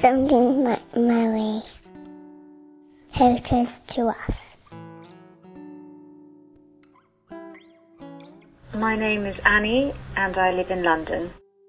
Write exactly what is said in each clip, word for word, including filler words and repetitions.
something like Mary helped us to us. My name is Annie and I live in London.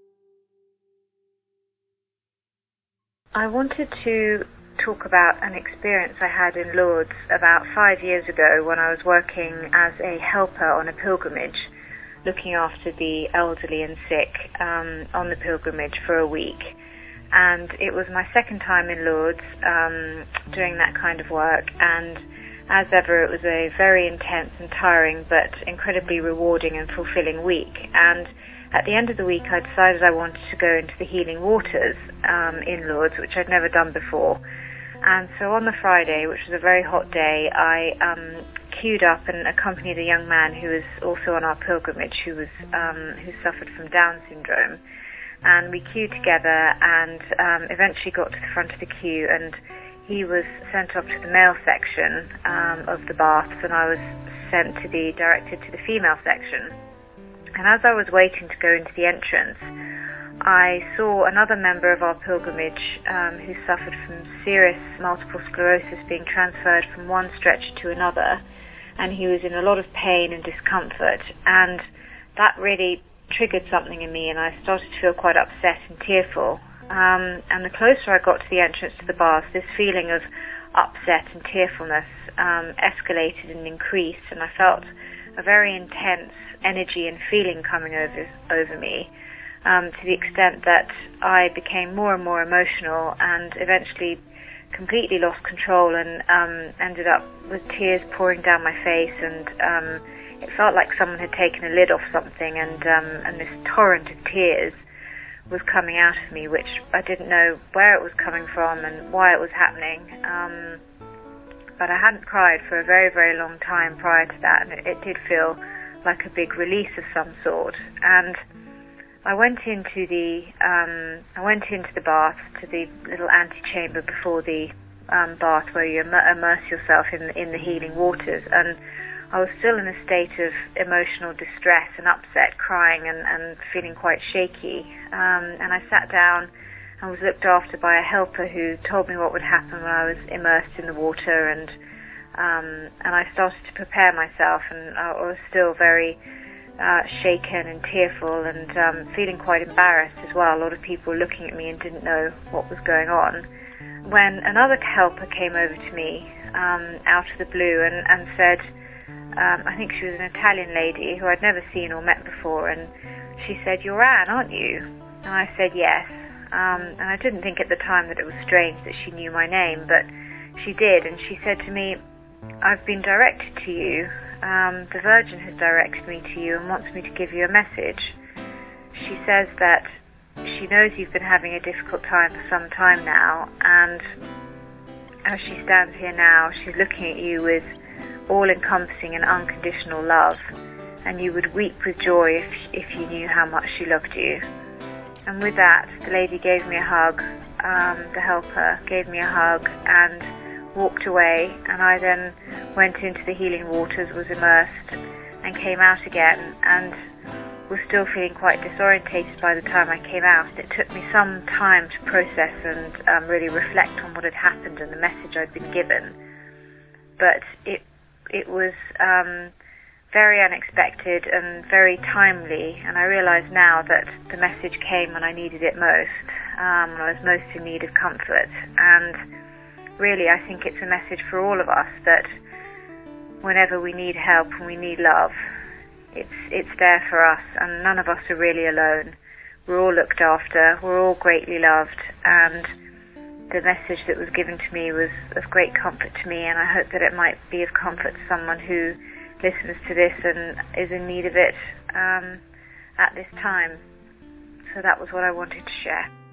I wanted to talk about an experience I had in Lourdes about five years ago when I was working as a helper on a pilgrimage, looking after the elderly and sick um, on the pilgrimage for a week. And it was my second time in Lourdes um, doing that kind of work, and as ever it was a very intense and tiring but incredibly rewarding and fulfilling week. And at the end of the week I decided I wanted to go into the healing waters um, in Lourdes, which I'd never done before. And so on the Friday, which was a very hot day, I um, queued up and accompanied a young man who was also on our pilgrimage, who was um, who suffered from Down syndrome. And we queued together and um, eventually got to the front of the queue, and he was sent off to the male section um, of the baths, and I was sent to the directed to the female section. And as I was waiting to go into the entrance, I saw another member of our pilgrimage um, who suffered from serious multiple sclerosis being transferred from one stretcher to another, and he was in a lot of pain and discomfort, and that really triggered something in me, and I started to feel quite upset and tearful. Um, and the closer I got to the entrance to the bath, this feeling of upset and tearfulness um, escalated and increased, and I felt a very intense energy and feeling coming over over me, um, to the extent that I became more and more emotional and eventually completely lost control and um, ended up with tears pouring down my face, and um, it felt like someone had taken a lid off something, and um, and this torrent of tears was coming out of me, which I didn't know where it was coming from and why it was happening. Um, but I hadn't cried for a very, very long time prior to that, and it, it did feel like a big release of some sort. And I went into the um, I went into the bath, to the little antechamber before the um, bath, where you immer- immerse yourself in in the healing waters, and I was still in a state of emotional distress and upset, crying and, and feeling quite shaky. Um, and I sat down and was looked after by a helper who told me what would happen when I was immersed in the water, and um, and I started to prepare myself, and I was still very uh, shaken and tearful, and um, feeling quite embarrassed as well. A lot of people looking at me and didn't know what was going on, when another helper came over to me um, out of the blue and, and said, Um, I think she was an Italian lady who I'd never seen or met before, and she said, "You're Anne, aren't you?" And I said yes, um, and I didn't think at the time that it was strange that she knew my name, but she did, and she said to me, "I've been directed to you, um, the Virgin has directed me to you and wants me to give you a message. She says that she knows you've been having a difficult time for some time now, and as she stands here now, she's looking at you with all-encompassing and unconditional love, and you would weep with joy if, if you knew how much she loved you." And with that, the lady gave me a hug, um, the helper gave me a hug and walked away, and I then went into the healing waters, was immersed, and came out again, and was still feeling quite disorientated by the time I came out. It took me some time to process and um, really reflect on what had happened and the message I'd been given, but it It was um, very unexpected and very timely, and I realise now that the message came when I needed it most, um, when I was most in need of comfort. And really, I think it's a message for all of us that whenever we need help and we need love, it's it's there for us, and none of us are really alone. We're all looked after, we're all greatly loved, and the message that was given to me was of great comfort to me, and I hope that it might be of comfort to someone who listens to this and is in need of it um, at this time. So that was what I wanted to share.